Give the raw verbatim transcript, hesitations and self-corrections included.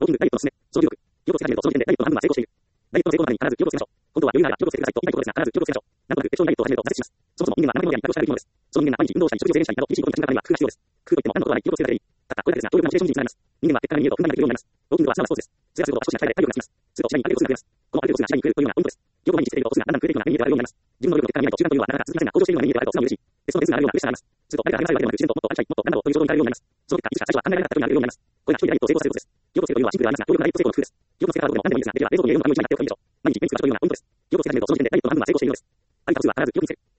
ウォーキング、ダイエットのすすめ、その記録。記録をつけ始めると、その時点でダイエットの半分は成功している。ダイエットの成功のために必ず記録をつけましょう。本当は余裕があれば記録をつけてくださいと言いたいところですが、必ず記録をつけましょう。なんとなく適当にダイエットを始めると挫折します。そもそも人間は生のように活動したい生き物です。その人間が毎日運動したり、食事を制限したりなど、厳しいことに立ち向かうためには工夫が必要です。工夫といっても何のことはない記録をつけるだけでいい。たったこれだけですが、努力がモチベーションにつながります。人間は結果が見えるとふんだんにできるようになります。ウォーキングはすなわちスポーツです。それがすることは少しな力で体力がつきます。すると次第にある程度数が増えます。このある程度数が次第に増えるというのがポイントです。記録を毎日つけていると数がだんだん増えていくような風に見えているようになります。自分の努力の結果が見えないと習慣というのはなかなか続きませんが、向上しているような風に見えていると素直に嬉しい。テストの点数が上がるような嬉しさがあります。すると誰かが励まれるわけでもなく、自然ともっと歩きたい、もっと頑張ろうという衝動に駆られるようになります。その結果、いつか最初は考えられなかったようになれるようになります。これが一人でダイエットを成功させることです。記録をつけるというのはシンプルでありますが、強力なダイエット成功の工夫です。記録をつけたらどうでも何でもいいですが、できれば冷蔵庫に入れるような番組になっておくといいでしょう。毎日目につけましょうというようなポイントです。記録をつけ始めるとその時点でダイエットの半分は成功しているのです。あるいは数は必ず記録につける。